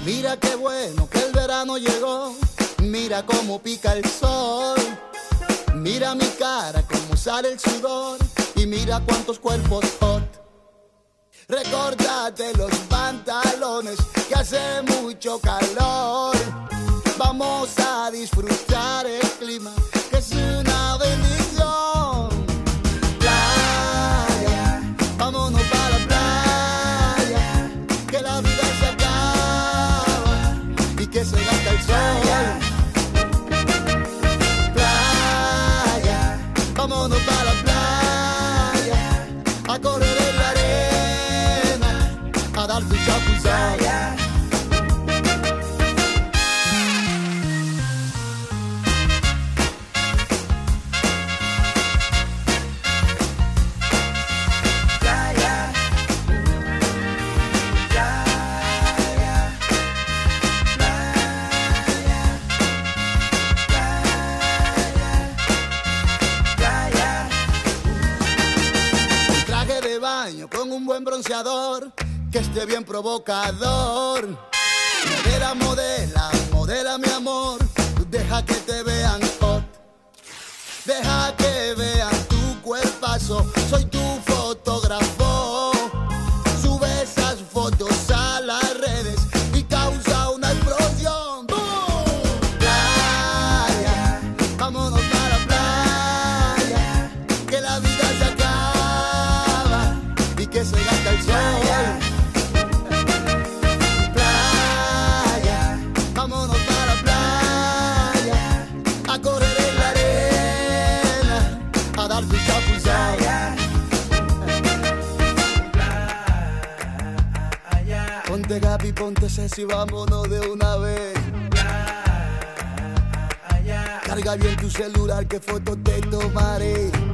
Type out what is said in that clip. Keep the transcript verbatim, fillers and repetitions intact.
Mira qué bueno que el verano llegó, mira cómo pica el sol. Mira mi cara, cómo sale el sudor, y mira cuántos cuerpos hot. Recórdate los pantalones, que hace mucho calor. Vamos a disfrutar el clima, que es una bendición. Playa, vámonos para la playa, que la vida se acaba y que se gasta el sol. Playa, vámonos para la playa, a correr en la arena, a dar tu chapuzón. Con un buen bronceador, que esté bien provocador. Modela, modela, modela mi amor, deja que te vean hot. Deja que vean tu cuerpazo, soy tu fotógrafo. Sube esas fotos a las redes y causa una explosión. ¡Bum! Playa, vámonos para la playa, que la vida se acaba y que se gasta el sol. Playa, vámonos para la playa, a correr en la arena, a dar tu chapuzón. Ponte Gaby, ponte Ceci, vámonos de una vez. Carga bien tu celular, que fotos te tomaré.